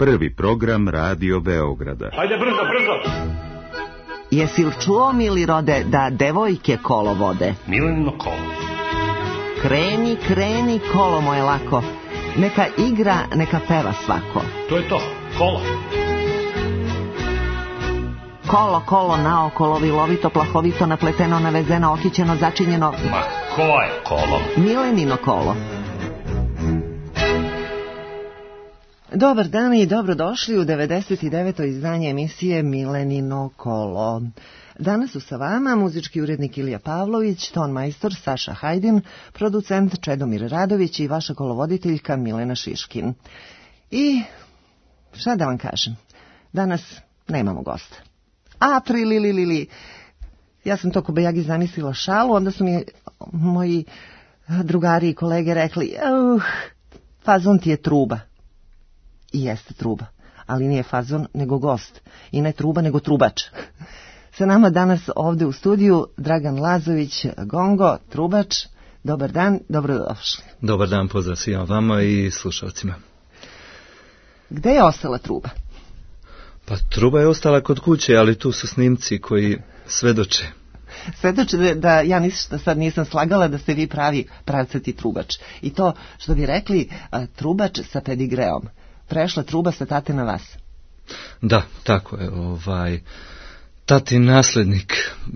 Prvi program Radio Beograda. Hajde brzo, brzo! Jesi li čuo, mili rode, da devojke kolo vode? Milenino kolo. Kreni, kreni, kolo moje lako. Neka igra, neka peva svako. To je to, kolo. Kolo, kolo, naokolo, vilovito, plahovito, napleteno, navezeno, okićeno, začinjeno. Ma ko je kolo? Milenino kolo. Dobar dan i dobrodošli u 99. izdanje emisije Milenino kolo. Danas su sa vama muzički urednik Ilija Pavlović, ton majstor Saša Hajdin, producent Čedomir Radović i vaša kolovoditeljka Milena Šiškin. I šta da vam kažem, danas nemamo gosta. Ja sam to ko bejagi zamislila šalu, onda su mi moji drugari i kolege rekli, fazon ti je truba. I jeste truba, ali nije fazon nego gost. I ne truba nego trubač. Sa nama danas ovde u studiju Dragan Lazović, gongo, trubač. Dobar dan, dobrodošli. Dobar dan, pozdrav svima vama i slušalcima. Gde je ostala truba? Pa truba je ostala kod kuće, ali tu su snimci koji svedoče. Svedoče da ja sad nisam slagala da ste vi pravcati trubač. I to što bi rekli trubač sa pedigreom. Prešla truba sa tate na vas. Da, tako je. Tatin naslednik.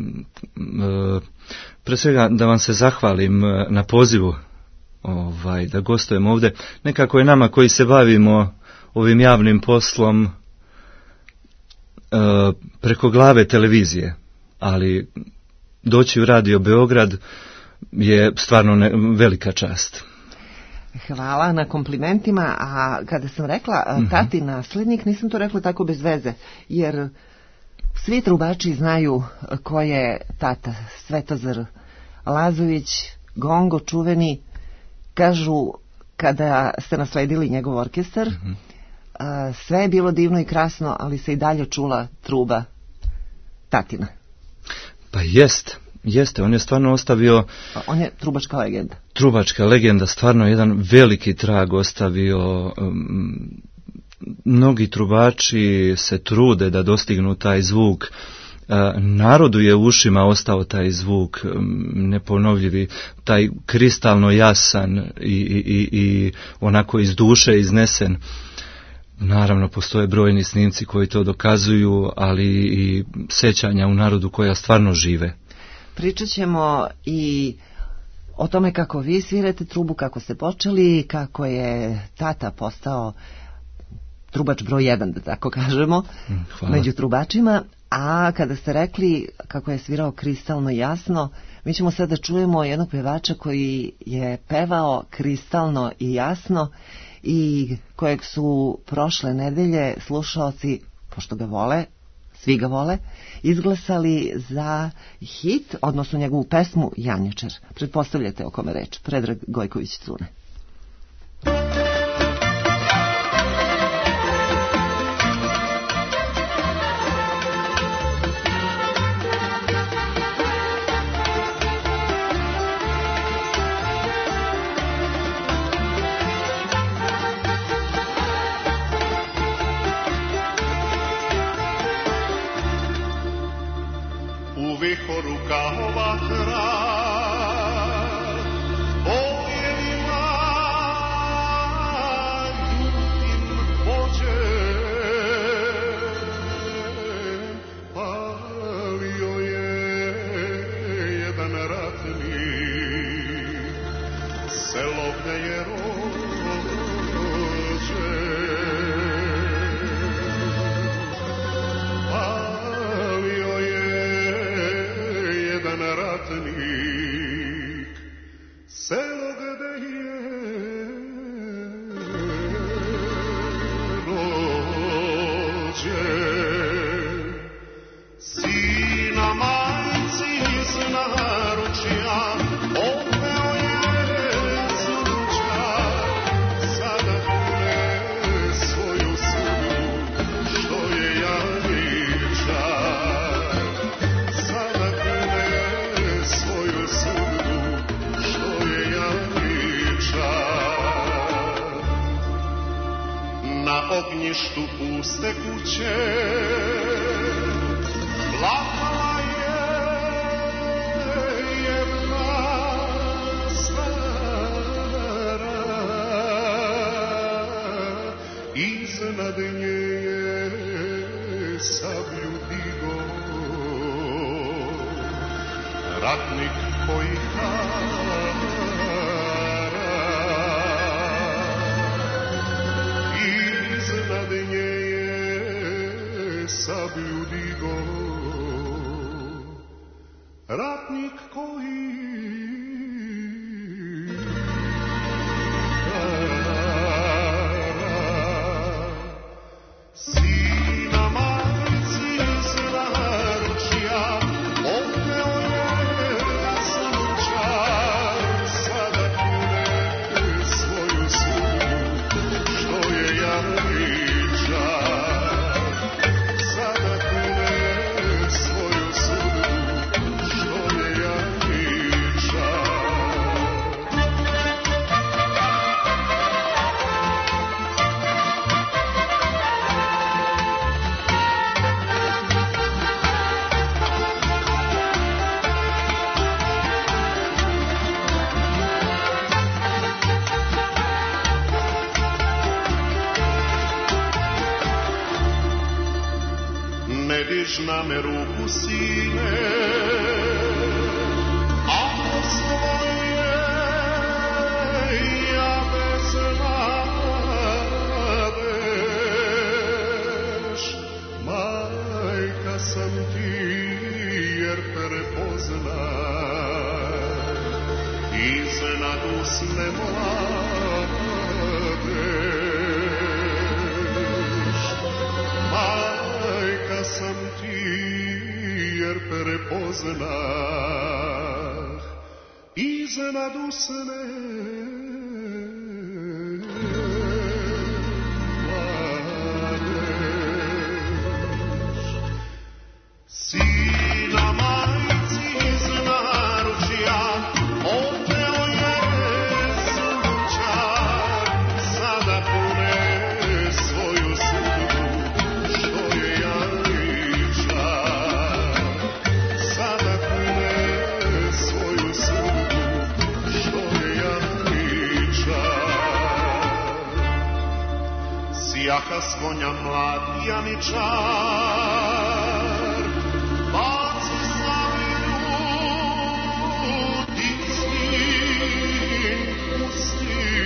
Pre svega da vam se zahvalim na pozivu da gostujem ovde. Nekako je nama koji se bavimo ovim javnim poslom preko glave televizije, ali doći u Radio Beograd je stvarno velika čast. Hvala na komplimentima, a kada sam rekla tati naslednik, nisam to rekla tako bez veze, jer svi trubači znaju ko je tata, Svetozar Lazović, gongo čuveni. Kažu, kada ste nasledili njegov orkestar, sve je bilo divno i krasno, ali se i dalje čula truba tatina. Pa jeste, on je stvarno ostavio... On je trubačka legenda. Trubačka legenda, stvarno jedan veliki trag ostavio. Mnogi trubači se trude da dostignu taj zvuk. Narodu je u ušima ostao taj zvuk neponovljivi, taj kristalno jasan i onako iz duše iznesen. Naravno, postoje brojni snimci koji to dokazuju, ali i sećanja u narodu koja stvarno žive. Pričat ćemo i o tome kako vi svirate trubu, kako ste počeli, kako je tata postao trubač broj 1, da tako kažemo, među trubačima. A kada ste rekli kako je svirao kristalno jasno, mi ćemo sad da čujemo jednog pevača koji je pevao kristalno i jasno i kojeg su prošle nedelje slušaoci, pošto ga vole, svi ga vole, izglasali za hit, odnosno njegovu pesmu Janjičar. Pretpostavljate o kome reč, Predrag Gojković Crune. Ratni dvorištu puste kuće, plakala je jedna stara, iznad nje je sablju digo ratnik koji hara, iznad nje je sablju digo ratnik koji sina majci iz naručja oteo je sunčar, sada kune svoju sudbu što je javičar, sada kune svoju sudbu što je javičar. Ne diž na me ruku, sine, ako svoje ja bez nadeš. Majka sam ti jer prepoznaj iznad usne mladeš. Majka sam ti jer prepoznah iznad usne mladeš. Sina majci iz naručja oteo je sunčar, sada pune svoju sudbu što je javičar, sada pune svoju sudbu što je javičar. Sjaha s konja mlad janičar, baci savinu ti sin pusti.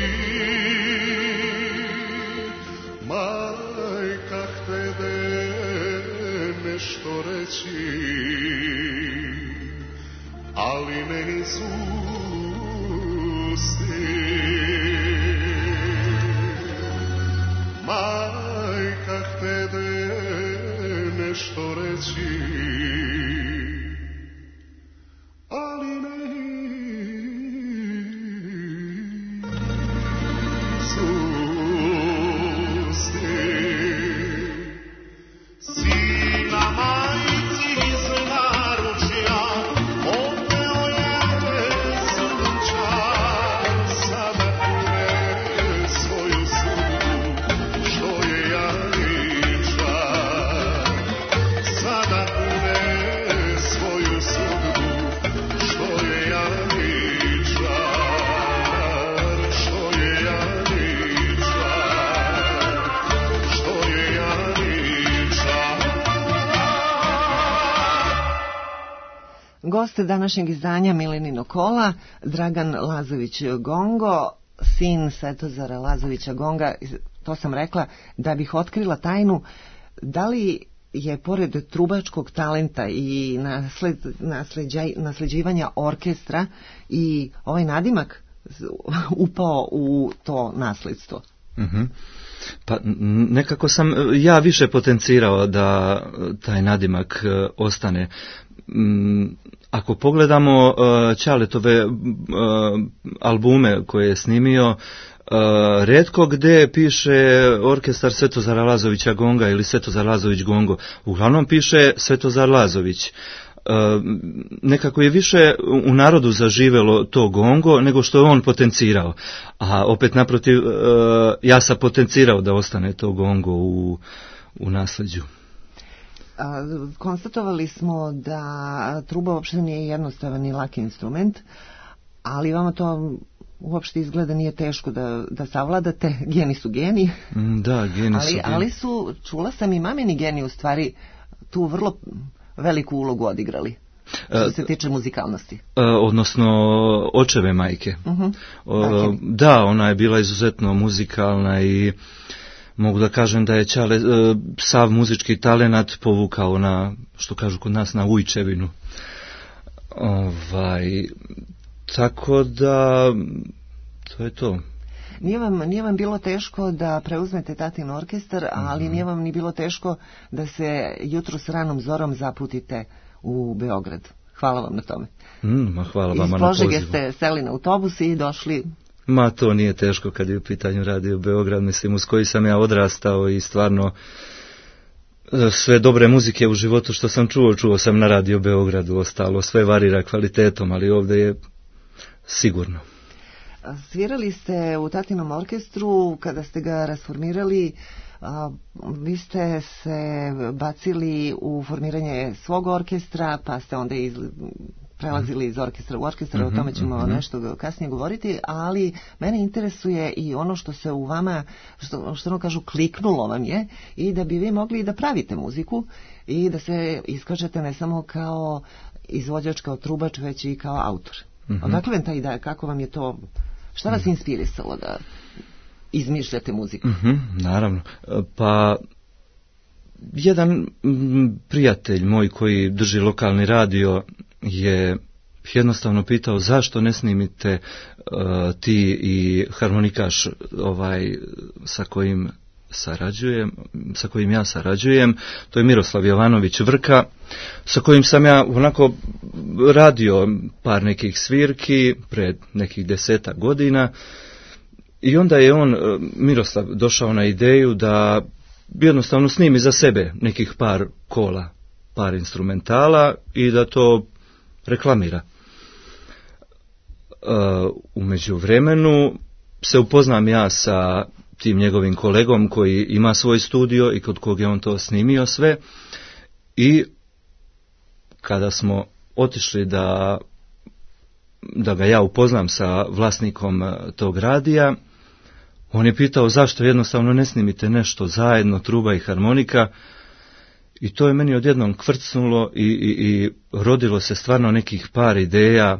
Majka htede nešto reći, ali ne iz usti. Majka htede nešto reći, ali ne iz usti. Sina majci iz naručja oteo je sunčar, sada pune svoju sudbu što je javičar, sada pune svoju sudbu što je javičar, što je javičar, što je javičar. Goste današnjeg izdanja Milenino kola, Dragan Lazović Gongo, sin Svetozara Lazovića Gonga. To sam rekla da bih otkrila tajnu, da li je pored trubačkog talenta i nasleđivanja orkestra i ovaj nadimak upao u to nasledstvo? Pa nekako sam ja više potencirao da taj nadimak ostane. Ako pogledamo Ćaletove albume koje je snimio, retko gdje piše orkestar Svetozara Lazovića Gonga ili Svetozar Lazović Gongo. Uglavnom piše Svetozar Lazović. nekako je više u narodu zaživelo to gongo nego što je on potencirao. A opet naprotiv, ja sam potencirao da ostane to gongo u nasleđu. Konstatovali smo da truba uopšte nije jednostavan i laki instrument, ali vama to uopšte izgleda nije teško da savladate. Geni su geni. Da, geni su geni. Ali su, čula sam, i mamini geni u stvari tu vrlo veliku ulogu odigrali, što se tiče muzikalnosti. Odnosno očeve majke. Da, ona je bila izuzetno muzikalna i mogu da kažem da je Ćale sav muzički talenat povukao na, što kažu kod nas, na ujčevinu. Tako da, to je to. Nije vam bilo teško da preuzmete tatin orkestar, ali nije vam ni bilo teško da se jutro s ranom zorom zaputite u Beograd. Hvala vam na tome. Hvala vama na pozivu. Iz Požege ste seli na autobus i došli. To nije teško kad je u pitanju Radio Beograd, mislim, uz koji sam ja odrastao i stvarno sve dobre muzike u životu što sam čuo sam na Radio Beogradu, ostalo sve varira kvalitetom, ali ovdje je sigurno. Svirali ste u tatinom orkestru, kada ste ga rasformirali, vi ste se bacili u formiranje svog orkestra, pa ste onda prelazili iz orkestra u orkestra, o tome ćemo nešto kasnije govoriti, ali mene interesuje i ono što se u vama, što ono kažu, kliknulo vam je, i da bi vi mogli da pravite muziku i da se iskažete ne samo kao izvođač, kao trubač, već i kao autor. Odakle vam ta ideja, kako vam je to, šta vas inspirisalo da izmišljate muziku? Naravno, pa jedan prijatelj moj koji drži lokalni radio je jednostavno pitao zašto ne snimite ti i harmonikaš sa kojim ja sarađujem, to je Miroslav Jovanović Vrka, sa kojim sam ja onako radio par nekih svirki pred nekih 10 godina, i onda je Miroslav, došao na ideju da jednostavno snimi za sebe nekih par kola, par instrumentala i da to reklamira. U međuvremenu se upoznam ja sa tim njegovim kolegom koji ima svoj studio i kod kog je on to snimio sve, i kada smo otišli da ga ja upoznam sa vlasnikom tog radija, on je pitao zašto jednostavno ne snimite nešto zajedno, truba i harmonika, i to je meni odjednom kvrcnulo i rodilo se stvarno nekih par ideja,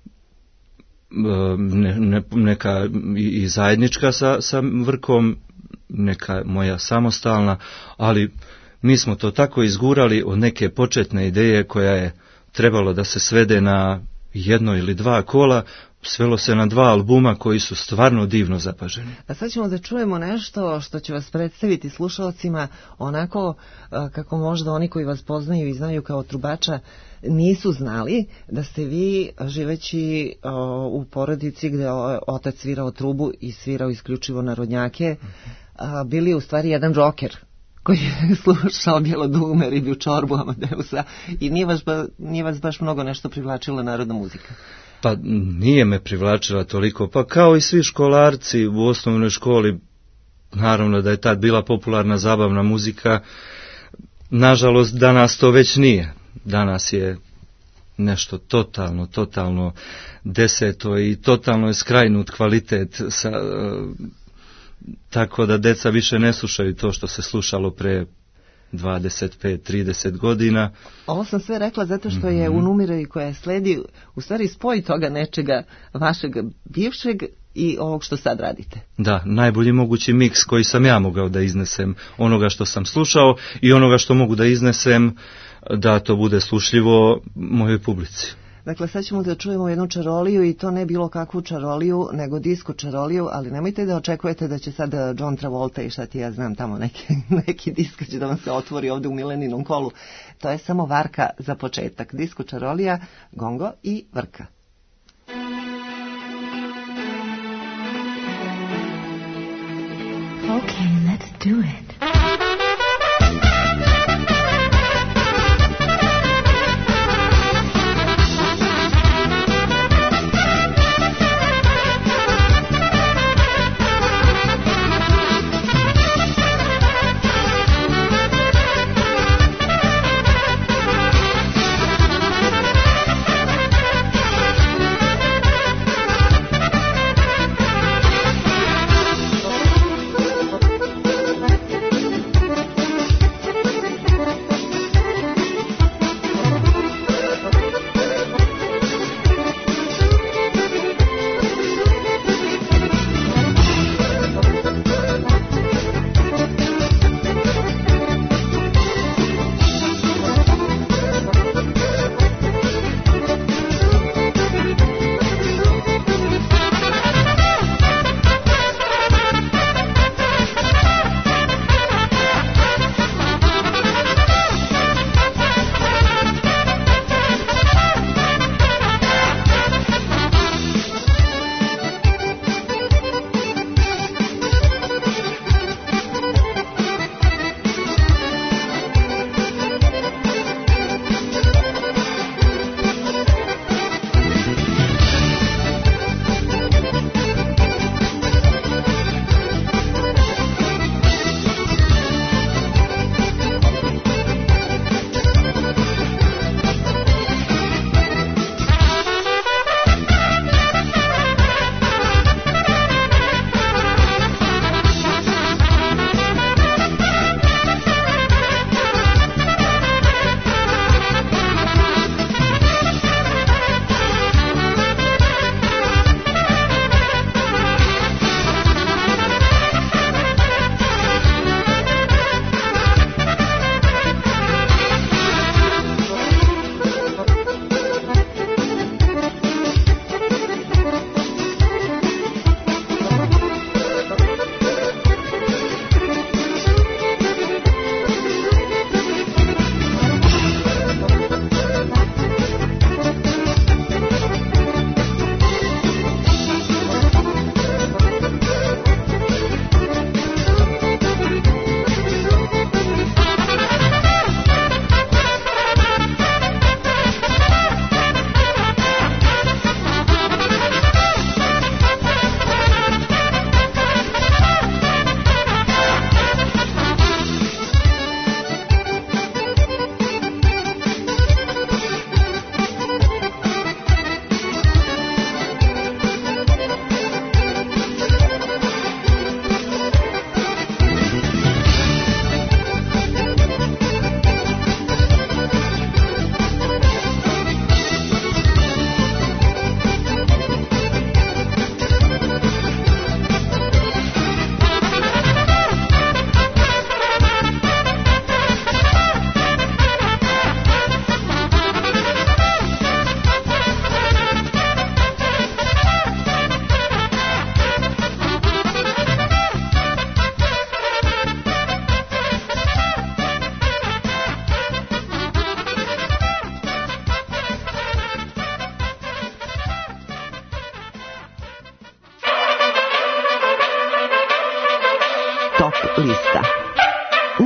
neka i zajednička sa Vrkom, neka moja samostalna, ali mi smo to tako izgurali od neke početne ideje koja je trebalo da se svede na 1 ili 2 kola, svelo se na 2 albuma koji su stvarno divno zapaženi. A sad ćemo da čujemo nešto što će vas predstaviti slušalcima onako kako možda oni koji vas poznaju i znaju kao trubača nisu znali, da ste vi, živeći u porodici gde otac svirao trubu i svirao isključivo narodnjake, bili u stvari jedan rocker koji je slušao Bjelodume, Riblju čorbu, Amadeusa, i nije vas baš mnogo nešto privlačila narodna muzika. Pa nije me privlačila toliko, pa kao i svi školarci u osnovnoj školi, naravno da je tad bila popularna zabavna muzika, nažalost danas to već nije. Danas je nešto totalno deseto i totalno je skrajnut kvalitet, tako da deca više ne slušaju to što se slušalo pre 25-30 godina. Ovo sam sve rekla zato što je u numeri koja sledi u stvari spoj toga nečega vašeg bivšeg i ovog što sad radite. Da, najbolji mogući miks koji sam ja mogao da iznesem, onoga što sam slušao i onoga što mogu da iznesem, da to bude slušljivo mojoj publici. Dakle, sad ćemo da čujemo jednu čaroliju, i to ne bilo kakvu čaroliju, nego disko čaroliju, ali nemojte da očekujete da će sad John Travolta i šta ti ja znam tamo neki disk će da vam se otvori ovdje u Mileninom kolu. To je samo varka za početak. Disko čarolija, gongo i Vrka. Okay, let's do it.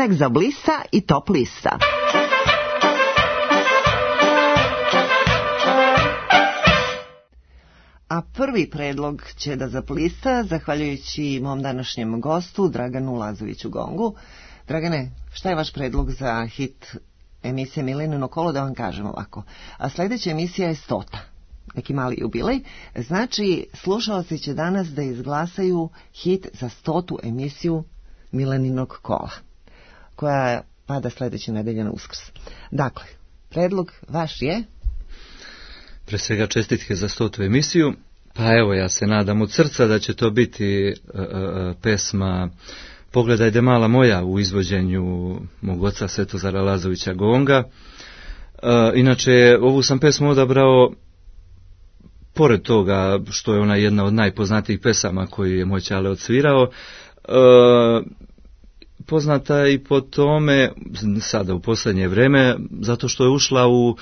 nek zablista i top lista. A prvi predlog će da zaplista, zahvaljujući mom današnjem gostu, Draganu Lazoviću Gongu. Dragane, šta je vaš predlog za hit emisije Milenino kolo, da vam kažem ovako. A sljedeća emisija je 100. Neki mali jubilej. Znači, slušalci će danas da izglasaju hit za 100. emisiju Mileninog kola, koja pada sljedeće nedelje na Uskrs. Dakle, predlog vaš je? Pre svega čestitke za 100. emisiju. Pa evo, ja se nadam od srca da će to biti pesma Pogledaj de mala moja u izvođenju mog oca Svetozara Lazovića Gonga. Inače, ovu sam pesmu odabrao pored toga što je ona jedna od najpoznatijih pesama koju je moj ćale odsvirao. Poznata i po tome, sada u posljednje vreme, zato što je ušla u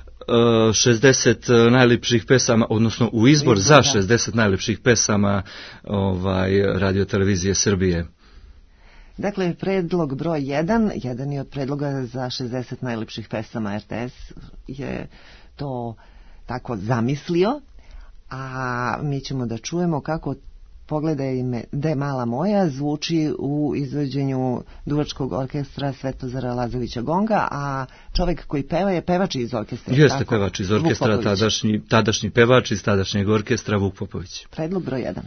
60 najljepših pesama, odnosno u izbor za 60 najljepših pesama Radio-televizije Srbije. Dakle, predlog broj 1, jedan je od predloga za 60 najljepših pesama. RTS je to tako zamislio, a mi ćemo da čujemo kako Pogledaj me de mala moja zvuči u izvođenju duvačkog orkestra Svetozara Lazovića Gonga, a čovjek koji peva je pevač iz orkestra. Jeste pevač iz orkestra, tadašnji pevač iz tadašnjeg orkestra Vuk Popović. Predlog broj 1.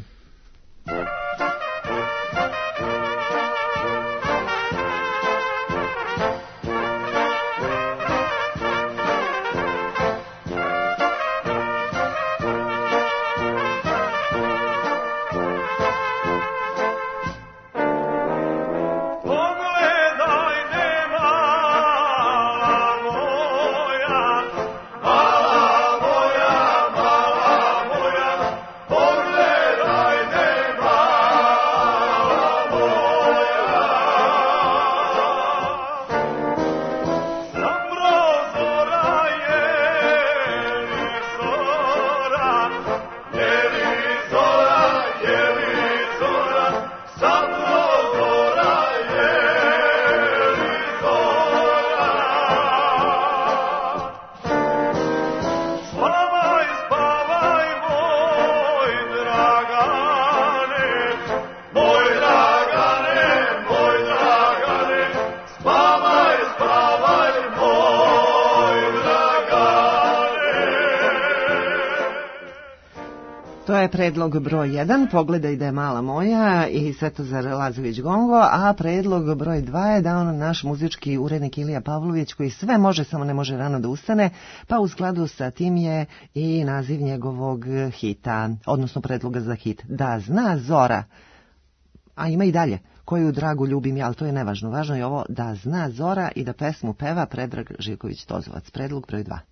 Predlog broj 1, Pogledaj da je mala moja i Svetozar Lazović Gongo, a predlog broj 2 je dao naš muzički urednik Ilija Pavlović, koji sve može, samo ne može rano da ustane, pa u skladu sa tim je i naziv njegovog hita, odnosno predloga za hit. Da zna Zora, a ima i dalje, koju dragu ljubim ja, ali to je nevažno, važno je ovo Da zna Zora i da pesmu peva Predrag Živković Tozovac. Predlog broj 2.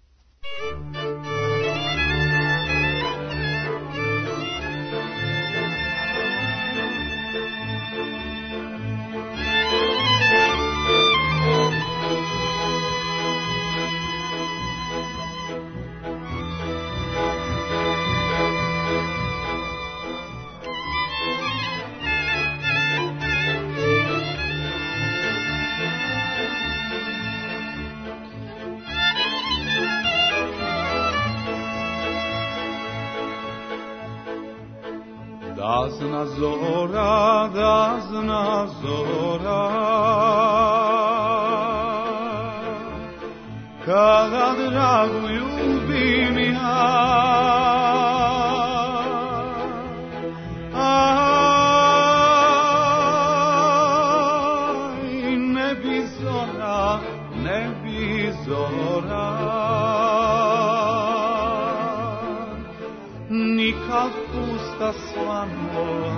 Da zna Zora, kada dragu ljubim ja, aj, ne bi Zora, nikad pusta slanola.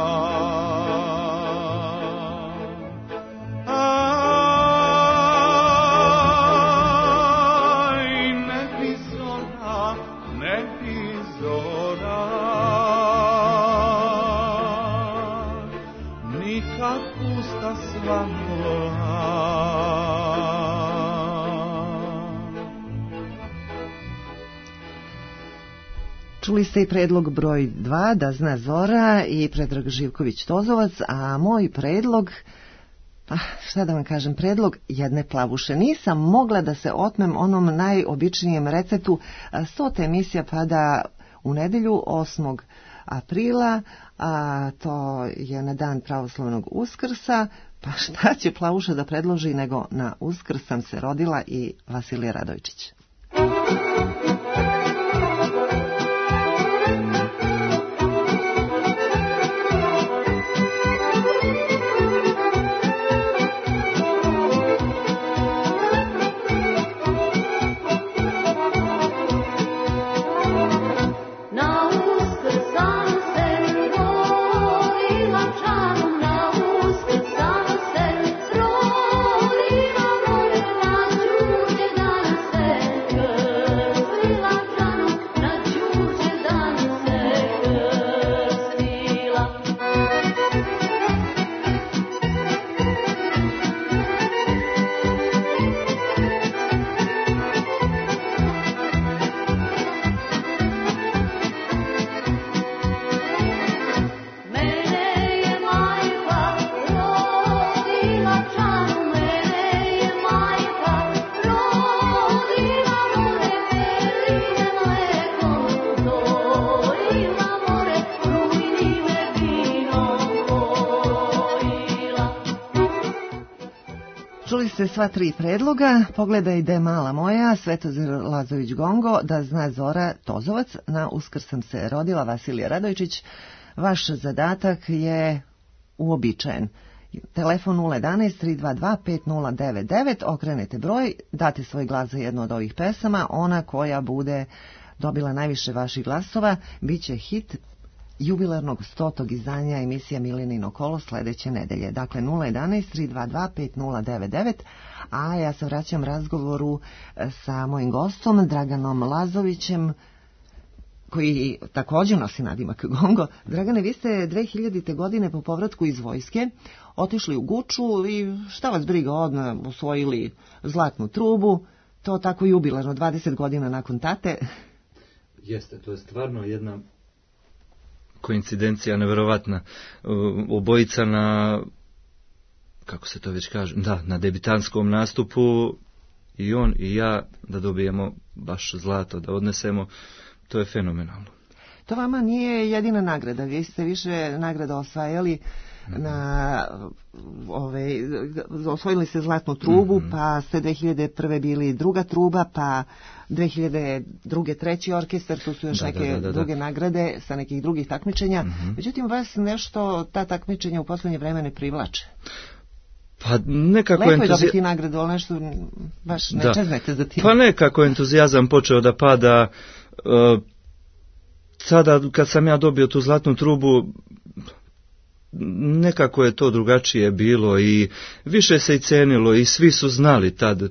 Aj, ne bi Zora, nikad pusta slanola. Čuli ste i predlog broj 2, Da zna Zora i Predrag Živković Tozovac, a moj predlog, Šta da vam kažem, predlog jedne plavuše. Nisam mogla da se otmem onom najobičnijem receptu. 100. emisija pada u nedelju 8. aprila, a to je na dan pravoslavnog Uskrsa. Pa šta će plavuša da predloži nego na Uskrs sam se rodila i Vasilije Radojčić. Čuli ste sva tri predloga, pogledaj de mala moja, Svetozar Lazović Gongo, da zna Zora Tozovac, na Uskrs sam se rodila, Vasilija Radojčić. Vaš zadatak je uobičajen. Telefon 011-322-5099, okrenete broj, date svoj glas za jednu od ovih pesama, ona koja bude dobila najviše vaših glasova, bit će hit jubilarnog 100. izdanja emisija Milenino kolo sljedeće nedelje. Dakle, 011-322-5099, a ja se vraćam razgovoru sa mojim gostom, Draganom Lazovićem, koji također nosi nadimak Gongo. Dragane, vi ste 2000. godine po povratku iz vojske otišli u Guču i šta vas briga, odmah osvojili zlatnu trubu, to tako jubilarno, 20 godina nakon tate. Jeste, to je stvarno jedna koincidencija nevjerovatna. Obojica na, kako se to već kaže, na debitanskom nastupu, i on i ja, da dobijemo baš zlato, da odnesemo, to je fenomenalno. To vama nije jedina nagrada, vi ste više nagrada osvajali, osvojili ste zlatnu trubu, pa ste 2001. bili druga truba, pa 2002. treći orkestar, tu su još neke druge nagrade sa nekih drugih takmičenja. Međutim, vas nešto, ta takmičenja u posljednje vreme ne privlače. Pa nekako lepo je dobiti nagradu, ali nešto baš ne čeznete za tim. Pa nekako entuzijazam počeo da pada. Sada kad sam ja dobio tu zlatnu trubu, nekako je to drugačije bilo i više se i cenilo i svi su znali tad.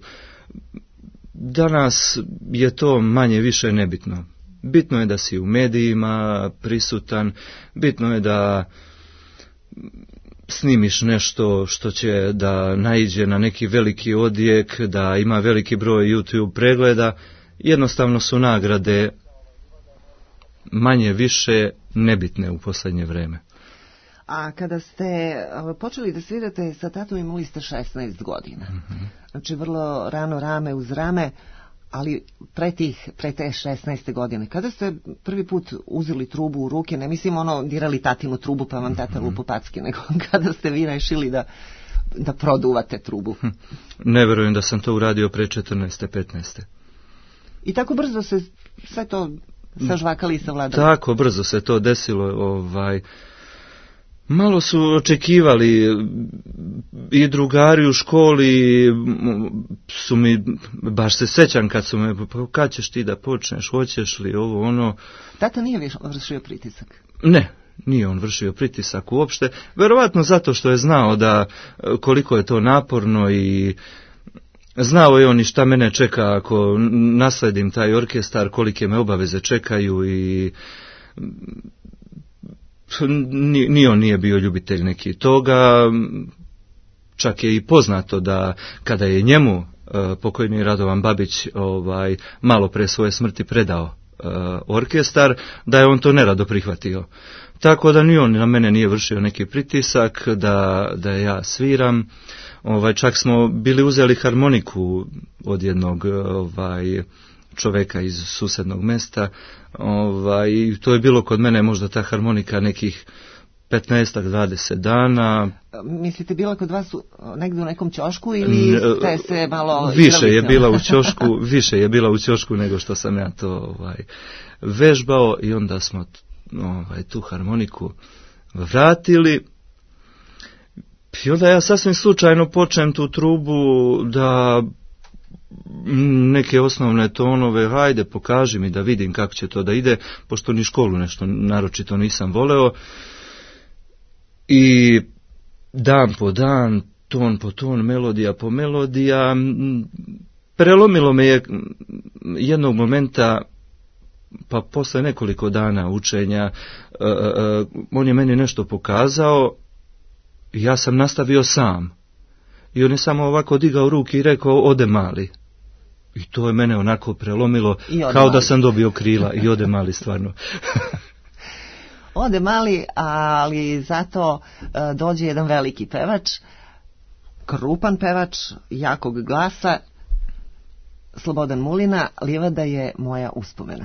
Danas je to manje više nebitno. Bitno je da si u medijima prisutan, bitno je da snimiš nešto što će da naiđe na neki veliki odjek, da ima veliki broj YouTube pregleda. Jednostavno su nagrade manje više nebitne u posljednje vreme. A kada ste počeli da svirate sa tatom, imali ste 16 godina. Znači vrlo rano, rame uz rame, ali pre te 16. godine. Kada ste prvi put uzeli trubu u ruke, ne mislim dirali tatinu trubu pa vam tata lupo packe, nego kada ste vi rešili da produvate trubu? Ne verujem da sam to uradio pre 14. 15. I tako brzo se sve to sažvakali i savladali? Tako brzo se to desilo, malo su očekivali i drugari u školi su mi, baš se sećam kad su me, kad ćeš ti da počneš, hoćeš li ovo, ono. Tata nije vršio pritisak? Ne, nije on vršio pritisak uopšte, verovatno zato što je znao da koliko je to naporno i znao je on i šta mene čeka ako nasledim taj orkestar, kolike me obaveze čekaju i ni on nije bio ljubitelj neki toga, čak je i poznato da kada je njemu pokojni Radovan Babić malo pre svoje smrti predao orkestar, da je on to nerado prihvatio. Tako da ni on na mene nije vršio neki pritisak da ja sviram. Čak smo bili uzeli harmoniku od jednog čoveka iz susednog mesta. I to je bilo kod mene možda ta harmonika nekih 15-20 dana. Mislite, bila kod vas negdje u nekom ćošku ili ste se malo... Više je bila u ćošku nego što sam ja to vežbao i onda smo tu harmoniku vratili. I onda ja sasvim slučajno počnem tu trubu da neke osnovne tonove, hajde pokaži mi da vidim kako će to da ide, pošto ni školu nešto naročito nisam voleo. I dan po dan, ton po ton, melodija po melodija, prelomilo me je jednog momenta, pa posle nekoliko dana učenja, on je meni nešto pokazao, ja sam nastavio sam. I on je samo ovako digao ruke i rekao, ode mali. I to je mene onako prelomilo, kao da sam dobio krila i ode mali stvarno. Ode mali, ali zato dođe jedan veliki pevač, krupan pevač, jakog glasa, Slobodan Mulina, Livada je moja uspomena.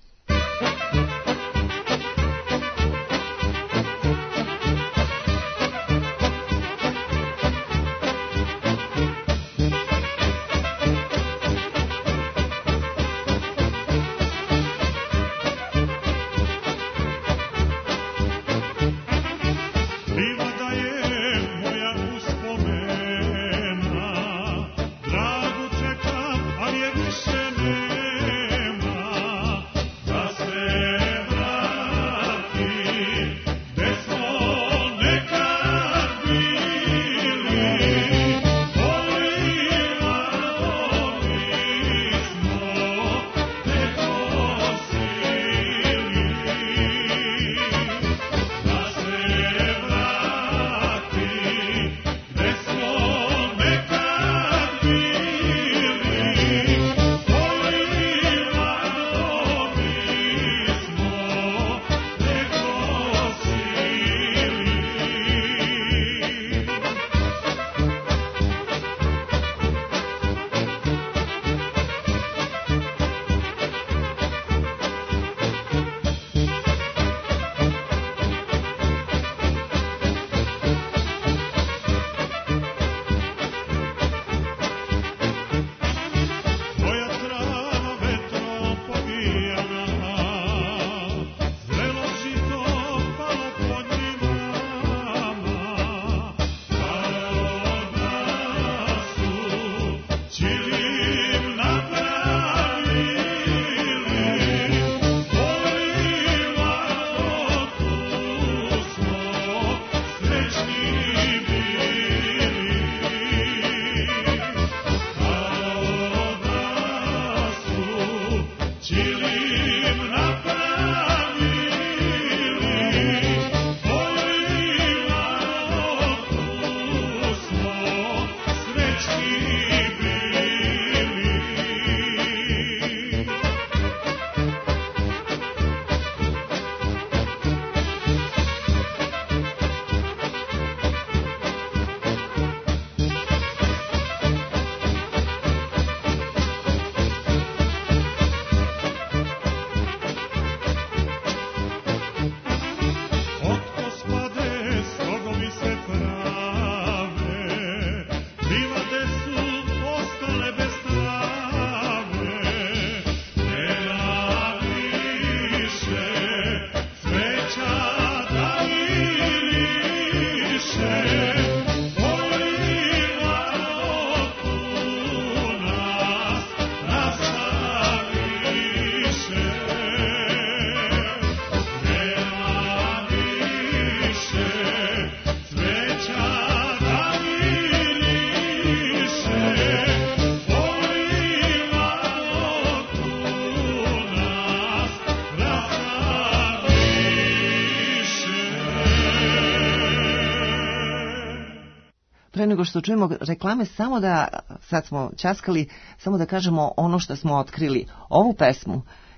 Pre nego što čujemo reklame, samo da, sad smo ćaskali, samo da kažemo ono što smo otkrili. Ovu pesmu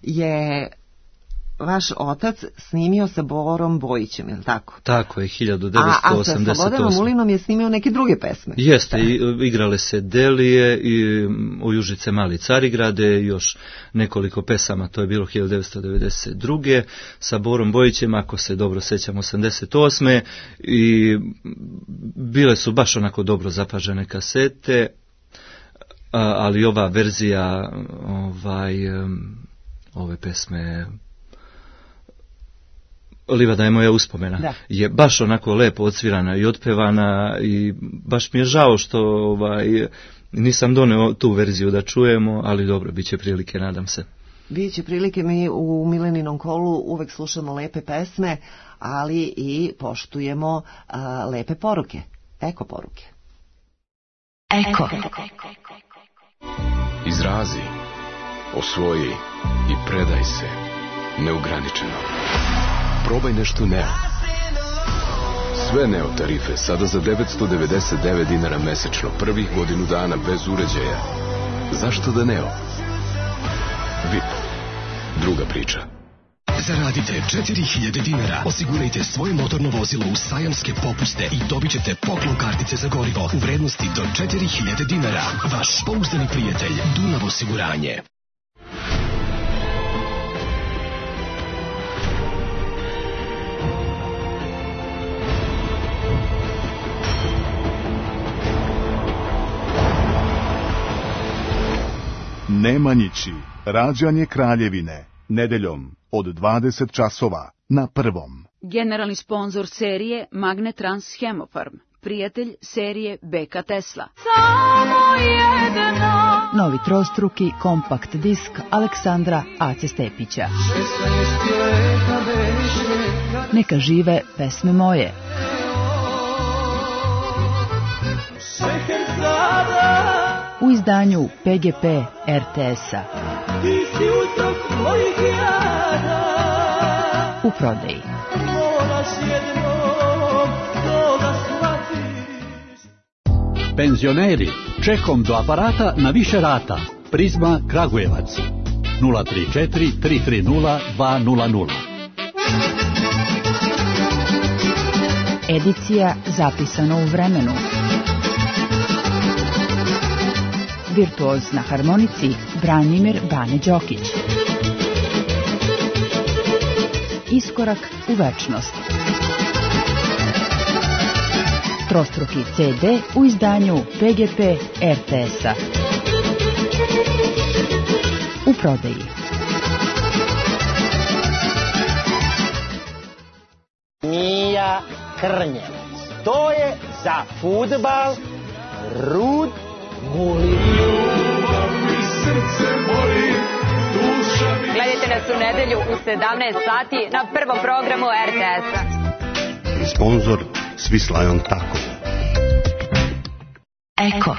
je vaš otac snimio sa Borom Bojićem, je li tako? Tako je, 1988. A sa Slobodanom Ulinom je snimio neke druge pesme. Jeste, igrale se Delije i u Južice Mali Carigrade, još nekoliko pesama, to je bilo 1992. Sa Borom Bojićem, ako se dobro sećam, 88. I bile su baš onako dobro zapažene kasete, ali ova verzija ove pesme Livada je moja uspomena, je baš onako lepo odsvirana i otpevana i baš mi je žao što nisam doneo tu verziju da čujemo, ali dobro, bit će prilike, nadam se. Biće prilike, mi u Mileninom kolu uvek slušamo lepe pesme, ali i poštujemo lepe poruke, eko poruke. Eko. Izrazi, osvoji i predaj se neograničeno. Probaj nešto Neo. Sve Neo tarife sada za 999 dinara mesečno, prvih godinu dana bez uređaja. Zašto da Neo? VIP. Druga priča. Zaradite 4000 dinara, osigurajte svoje motorno vozilo u sajamske popuste i dobit ćete poklon kartice za gorivo u vrednosti do 4000 dinara. Vaš pouzdani prijatelj Dunav osiguranje. Nemanjići, rađanje Kraljevine, nedeljom od 20 časova na Prvom. Generalni sponzor serije Magnetrans Hemofarm, prijatelj serije BK Tesla. Samo jedno. Novi trostruki kompakt disk Aleksandra Ace Stepića. Neka žive pesme moje. U izdanju PGP RTS-a. U prodaji. Penzioneri, čekom do aparata na više rata. Prizma Kragujevac. 034 330 200. Edicija zapisana u vremenu. Virtuoz na harmonici Branimir Bane Đokić. Iskorak u večnost. Trostruki CD u izdanju PGP RTS-a. U prodaji. Mija Krnjevac. To je za fudbal Rud Gulin. Gledajte nas u nedelju u 17 sati na prvom programu RTS-a. Sponzor Swiss Lion Taco. Eko.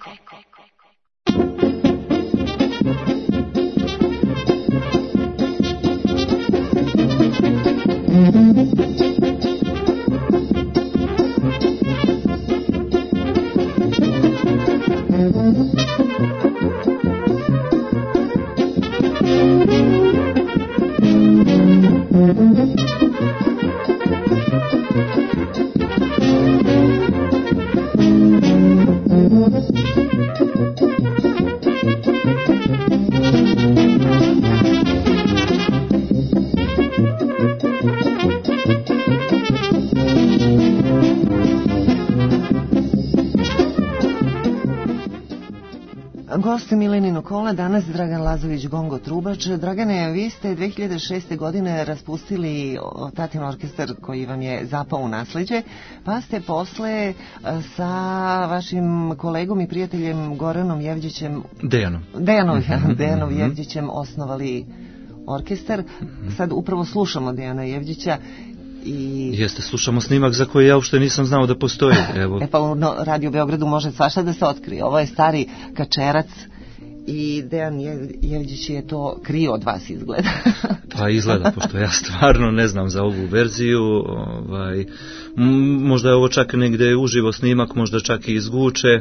Gost Milenino kola, danas Dragan Lazović, gongo trubač. Dragane, vi ste 2006. godine raspustili Tatin orkestar koji vam je zapao u nasleđe, pa ste posle sa vašim kolegom i prijateljem Goranom Jevđićem... Dejanom Jevđićem osnovali orkestar. Sad upravo slušamo Dejana Jevđića. Jeste, slušamo snimak za koji ja uopšte nisam znao da postoji. Evo. Pa u Radio Beogradu može svašta da se otkrije. Ovo je stari kačerac i Dejan Jevđić je to krio od vas, izgleda. Pa izgleda, pošto ja stvarno ne znam za ovu verziju. Možda je ovo čak negde uživo snimak, možda čak i izguče,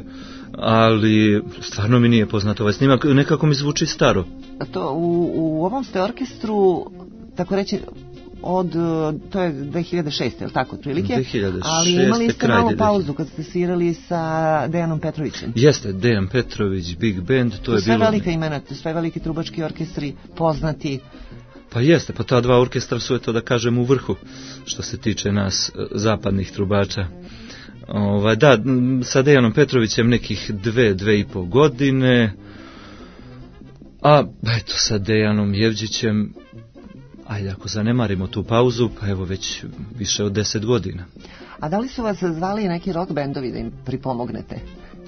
ali stvarno mi nije poznato ovaj snimak, nekako mi zvuči staro. To u ovom ste orkestru, tako reći, to je 2006. je li tako, otprilike? 2006. Ali imali ste malu pauzu kad ste svirali sa Dejanom Petrovićem. Jeste, Dejan Petrović, Big Band, to je sve bilo... velika imena, sve veliki trubački orkestri, poznati. Pa jeste, pa ta dva orkestra su, eto da kažem, u vrhu, što se tiče nas, zapadnih trubača. Da, sa Dejanom Petrovićem nekih 2,5 godine, a eto sa Dejanom Jevđićem, ajde ako zanemarimo tu pauzu, pa evo već više od 10 godina. A da li su vas zvali neki rock bendovi da im pripomognete?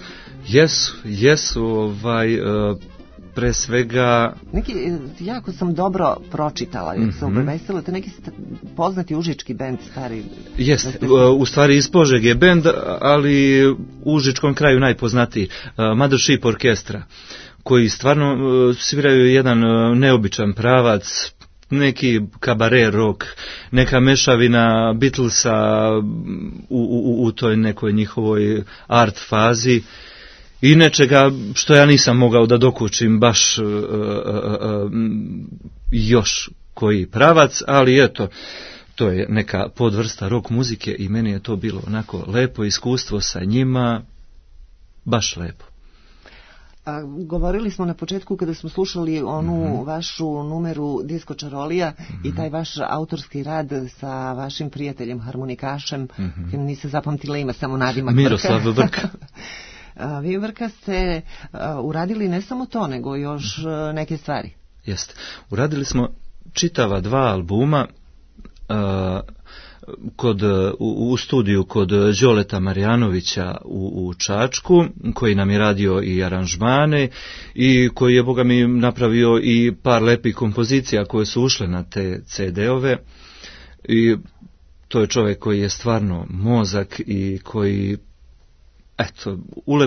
Jesu, pre svega... Jako sam dobro pročitala, jer sam premestila, te neki poznati užički bend stari. Jest, u stvari iz Požege je bend, ali u užičkom kraju najpoznatiji, Mothership orkestra, koji stvarno sviraju jedan neobičan pravac, neki kabare rock, neka mešavina Beatlesa u toj nekoj njihovoj art fazi i nečega što ja nisam mogao da dokučim baš još koji pravac, ali eto, to je neka podvrsta rock muzike i meni je to bilo onako lepo iskustvo sa njima, baš lepo. Govorili smo na početku kada smo slušali onu vašu numeru Disko Čarolija i taj vaš autorski rad sa vašim prijateljem harmonikašem, kim niste zapamtila ime, samo nadimak Miroslav Vrka. Vi Vrka ste uradili ne samo to, nego još neke stvari. Jeste. Uradili smo čitava 2 albuma u studiju kod Đoleta Marjanovića u Čačku, koji nam je radio i aranžmane i koji je, boga mi, napravio i par lepih kompozicija koje su ušle na te CD-ove. I to je čovjek koji je stvarno mozak i koji, eto,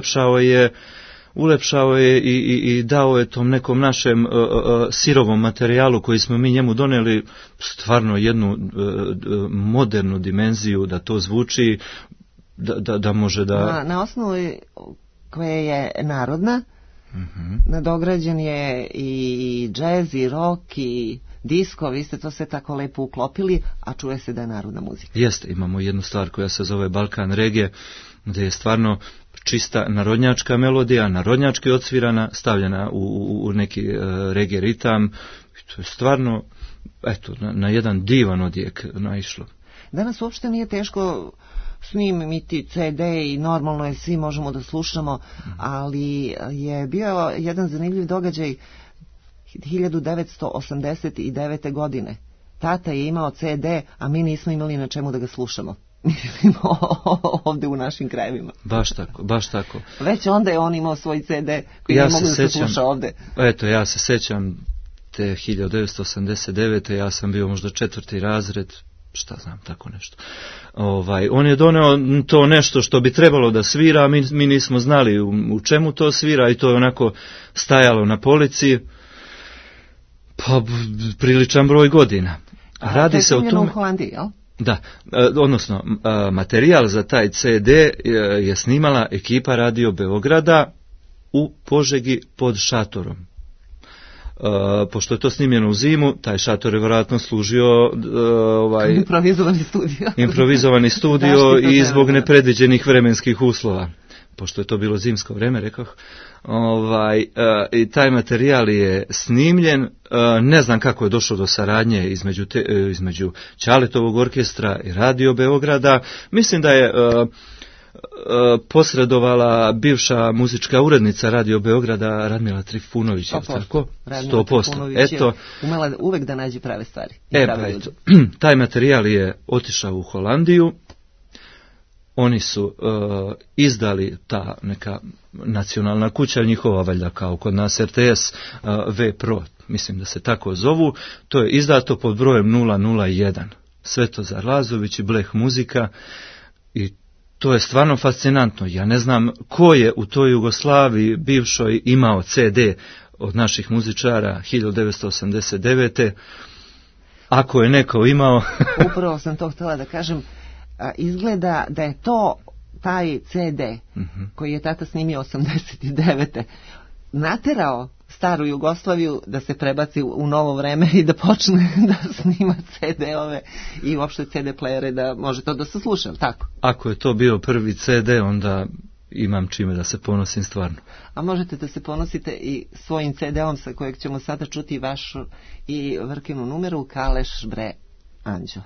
ulepšao je i dao je tom nekom našem sirovom materijalu koji smo mi njemu doneli stvarno jednu modernu dimenziju, da to zvuči, da može da... Na osnovu koje je narodna, nadograđen je i džez, i rock, i disko, vi ste to sve tako lepo uklopili, a čuje se da je narodna muzika. Jeste, imamo jednu stvar koja se zove Balkan regije, gdje je stvarno čista narodnjačka melodija, narodnjački odsvirana, stavljena u neki reggae ritam. To je stvarno, eto, na jedan divan odjek naišlo. Danas uopšte nije teško snimiti CD i normalno je, svi možemo da slušamo, ali je bio jedan zanimljiv događaj 1989. godine. Tata je imao CD, a mi nismo imali na čemu da ga slušamo. Mislim, ovdje u našim krajevima. Baš tako. Već onda je on imao svoj CD koji ne mogu da se sluša ovdje. Eto, ja se sećam te 1989. Ja sam bio možda 4. razred, šta znam, tako nešto. On je doneo to nešto što bi trebalo da svira, a mi nismo znali u čemu to svira i to je onako stajalo na polici, pa priličan broj godina. A radi se o tome... u Holandiji, jel? Da, odnosno materijal za taj CD je snimala ekipa Radio Beograda u Požegi pod šatorom. Pošto je to snimljeno u zimu, taj šator je vjerojatno služio improvizovani studio i zbog nepredviđenih vremenskih uslova. Pošto je to bilo zimsko vreme, rekoh, i taj materijal je snimljen, ne znam kako je došlo do saradnje između Ćaletovog orkestra i Radio Beograda. Mislim da je posredovala bivša muzička urednica Radio Beograda Radmila Trifunović, 100%. Eto, umela uvek da nađe prave stvari. Taj materijal je otišao u Holandiju. Oni su izdali, ta neka nacionalna kuća njihova, valjda kao kod nas RTS, V Pro, mislim da se tako zovu, to je izdato pod brojem 001. Svetozar Lazović i Bleh muzika, i to je stvarno fascinantno. Ja ne znam ko je u toj Jugoslaviji bivšoj imao CD od naših muzičara 1989. Ako je neko imao... Upravo sam to htjela da kažem. Izgleda da je to taj CD koji je tata snimio 89. naterao staru Jugoslaviju da se prebaci u novo vreme i da počne da snima CD-ove i uopšte CD playere da može to da se sluša, tako? Ako je to bio prvi CD, onda imam čime da se ponosim stvarno. A možete da se ponosite i svojim CD-om sa kojeg ćemo sada čuti vašu i Vrkinu numeru Kaleš bre Anđo.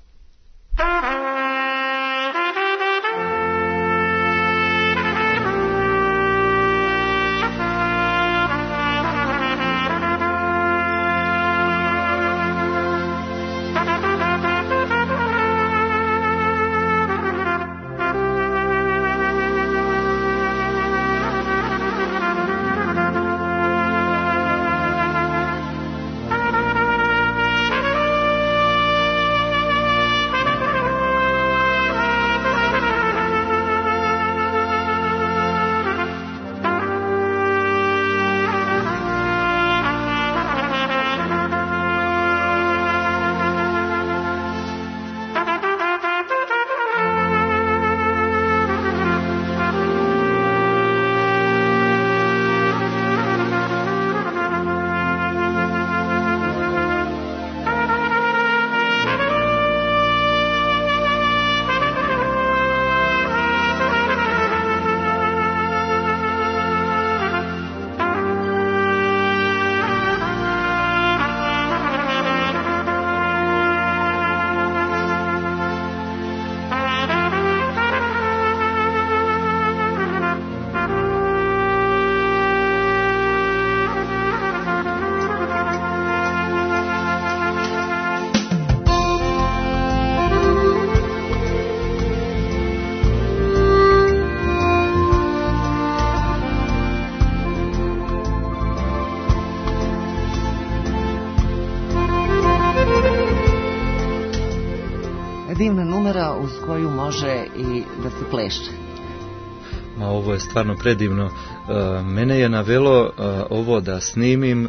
Divna numera uz koju može i da se pleše. Ma ovo je stvarno predivno. Mene je navelo ovo da snimim.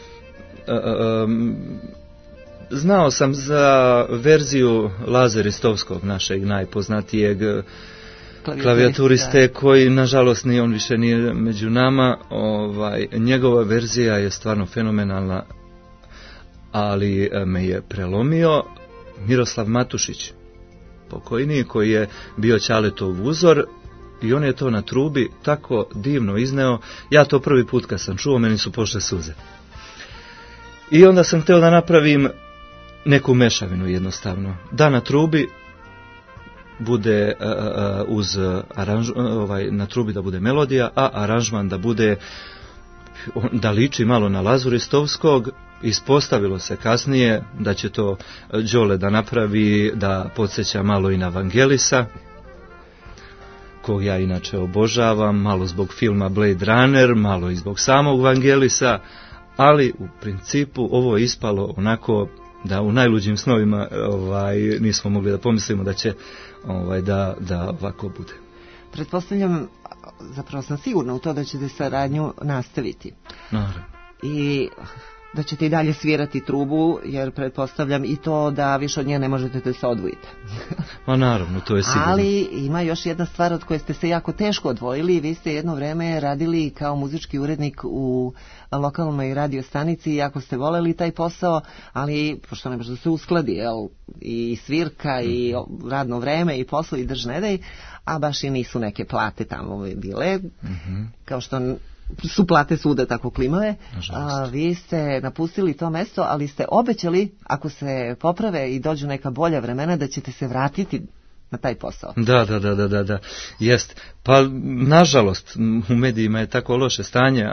Znao sam za verziju Laze Ristovskog, našeg najpoznatijeg klavijaturiste, koji nažalost on više nije među nama. Njegova verzija je stvarno fenomenalna, ali me je prelomio Miroslav Matušić, pokojni, koji je bio Ćaletov uzor, i on je to na trubi tako divno izneo. Ja to prvi put kad sam čuo, meni su pošle suze. I onda sam htio da napravim neku mešavinu jednostavno. Da na trubi bude uz na trubi da bude melodija, a aranžman da bude, da liči malo na Lazu Ristovskog. Ispostavilo se kasnije da će to Đole da napravi, da podsjeća malo i na Vangelisa, kog ja inače obožavam, malo zbog filma Blade Runner, malo i zbog samog Vangelisa, ali u principu ovo je ispalo onako da u najluđim snovima nismo mogli da pomislimo da će da ovako bude. Pretpostavljam, zapravo sam sigurna u to da ćete saradnju nastaviti. Naravno. I da ćete i dalje svirati trubu, jer pretpostavljam i to da više od nje ne možete da se odvojite. Ma naravno, to je sigurno. Ali ima još jedna stvar od koje ste se jako teško odvojili. Vi ste jedno vreme radili kao muzički urednik u lokalnoj radio stanici i jako ste voleli taj posao, ali pošto ne može da se uskladi, i svirka i radno vreme i posao i drž ne daj, a baš i nisu neke plate tamo bile, kao što su plate svuda tako klimave. Vi ste napustili to mesto, ali ste obećali, ako se poprave i dođu neka bolja vremena, da ćete se vratiti na taj posao. Da, jest. Pa, nažalost, u medijima je tako loše stanje,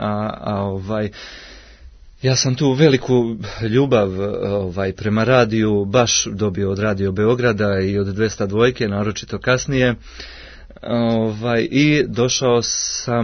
ja sam tu veliku ljubav prema radiju baš dobio od Radio Beograda i od 202, naročito kasnije. I došao sam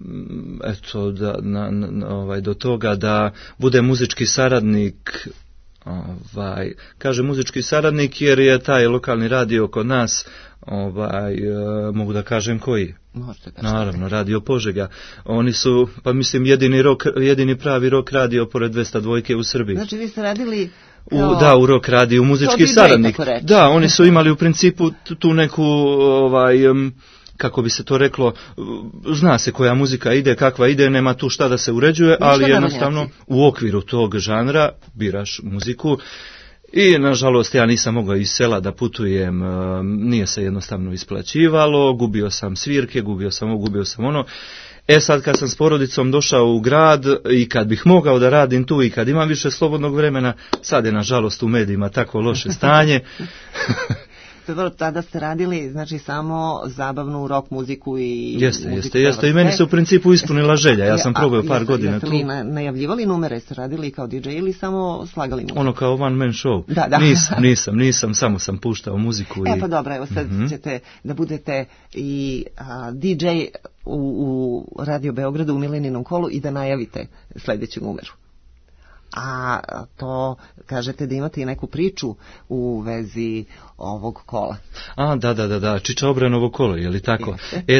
do toga da bude muzički saradnik. Kaže muzički saradnik jer je taj lokalni radio kod nas, mogu da kažem koji? Naravno, Radio Požega. Oni su, pa mislim, jedini pravi rock radio pored 202 u Srbiji. Znači vi ste radili u rock radiju, muzički saradnik. Da, oni su imali u principu tu neku kako bi se to reklo, zna se koja muzika ide, kakva ide, nema tu šta da se uređuje, ali jednostavno u okviru tog žanra biraš muziku. I nažalost ja nisam mogao iz sela da putujem, nije se jednostavno isplaćivalo, gubio sam svirke, gubio sam ono. Sad kad sam s porodicom došao u grad i kad bih mogao da radim tu i kad imam više slobodnog vremena, sad je nažalost u medijima tako loše stanje. Tada ste radili, znači, samo zabavnu rock muziku i... Jeste. I meni se u principu ispunila želja. Ja sam probao par godina tu. Jeste li najavljivali numere, ste radili kao DJ ili samo slagali muziku? Ono kao one man show. Da. Nisam, samo sam puštao muziku. Pa dobro, evo sad ćete da budete i DJ u Radio Beogradu u Mileninom kolu i da najavite sljedeću numeru. A to, kažete da imate i neku priču u vezi ovog kola. Da, Čiča Obrenovo kolo, je li tako?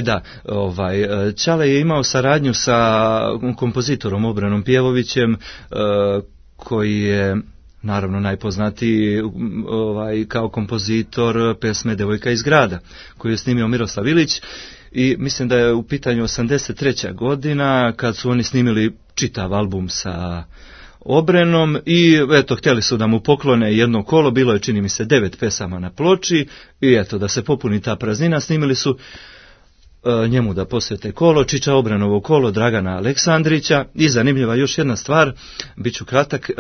Čale je imao saradnju sa kompozitorom Obranom Pjevovićem, koji je naravno najpoznatiji kao kompozitor pesme Devojka iz grada, koju je snimio Miroslav Ilić. I mislim da je u pitanju 83. godina kad su oni snimili čitav album sa Obrenom i eto, htjeli su da mu poklone jedno kolo, bilo je čini mi se 9 pesama na ploči i eto, da se popuni ta praznina, snimili su njemu da posvete kolo, Čiča Obrenovo kolo Dragana Aleksandrića. I zanimljiva još jedna stvar, bit ću kratak,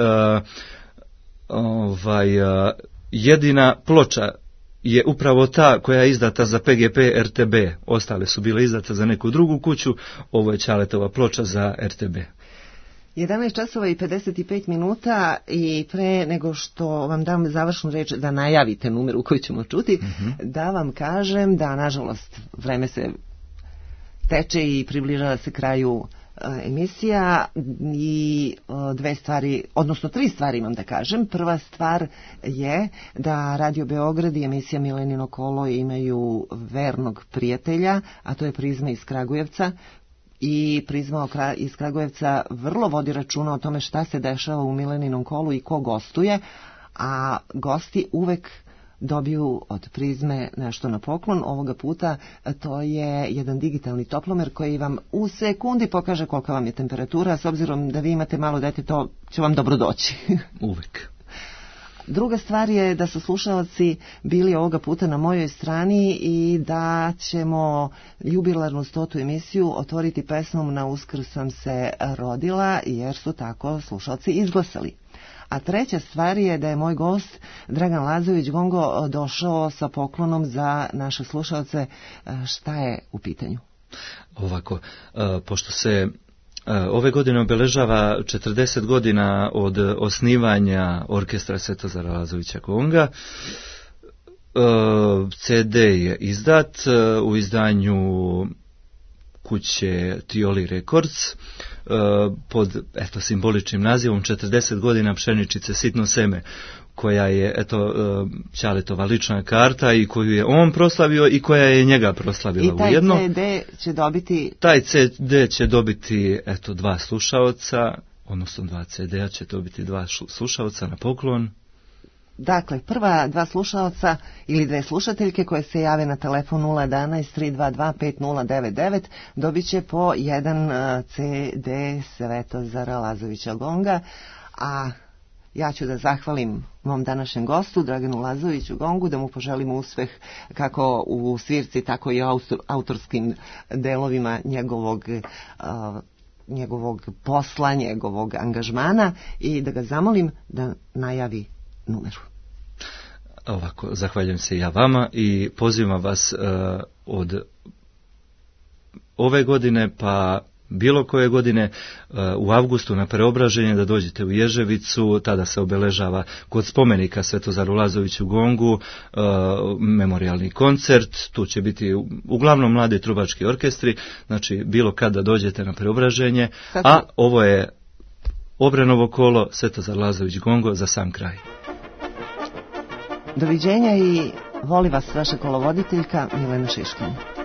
jedina ploča je upravo ta koja je izdata za PGP RTB, ostale su bile izdate za neku drugu kuću, ovo je Čaletova ploča za RTB. 11 časova i 55 minuta i pre nego što vam dam završnu reč da najavite numeru koju ćemo čuti, da vam kažem da nažalost vreme se teče i približava se kraju emisija i tri stvari imam da kažem. Prva stvar je da Radio Beograd i emisija Milenino kolo imaju vernog prijatelja, a to je Prizma iz Kragujevca. I Prizma iz Kragujevca vrlo vodi računa o tome šta se dešava u Mileninom kolu i ko gostuje, a gosti uvek dobiju od Prizme nešto na poklon. Ovoga puta to je jedan digitalni toplomer koji vam u sekundi pokaže kolika vam je temperatura, s obzirom da vi imate malo dete, to će vam dobro doći. Uvek. Druga stvar je da su slušalci bili ovoga puta na mojoj strani i da ćemo jubilarnu 100. emisiju otvoriti pesmom Na Uskrs sam se rodila, jer su tako slušalci izglasali. A treća stvar je da je moj gost Dragan Lazović Gongo došao sa poklonom za naše slušalce. Šta je u pitanju? Ovako, pošto se ove godine obeležava 40 godina od osnivanja orkestra Svetozara Lazovića Gonga, CD je izdat u izdanju kuće Tioli Records pod simboličnim nazivom 40 godina pšeničice sitno seme, koja je Ćaletova lična karta i koju je on proslavio i koja je njega proslavila ujedno. I taj CD će dobiti 2 slušaoca, odnosno 2 CD-a će dobiti 2 slušaoca na poklon. Dakle, prva 2 slušaoca ili 2 slušateljke koje se jave na telefon 011-322-5099 dobit će po jedan CD Svetozara Lazovića Gonga, a ja ću da zahvalim mom današnjem gostu, Draganu Lazoviću Gongu, da mu poželim uspeh kako u svirci, tako i u autorskim delovima njegovog posla, njegovog angažmana i da ga zamolim da najavi numeru. Ovako, zahvaljujem se ja vama i pozivam vas od ove godine pa bilo koje godine u avgustu na Preobraženje da dođete u Ježevicu, tada se obeležava kod spomenika Svetozaru Lazoviću Gongu memorijalni koncert, tu će biti uglavnom mladi trubački orkestri, znači bilo kada dođete na Preobraženje, a ovo je Obrenovo kolo Svetozar Lazović Gongo za sam kraj. Doviđenja i voli vas vaša kolovoditeljka Milena Šiškin.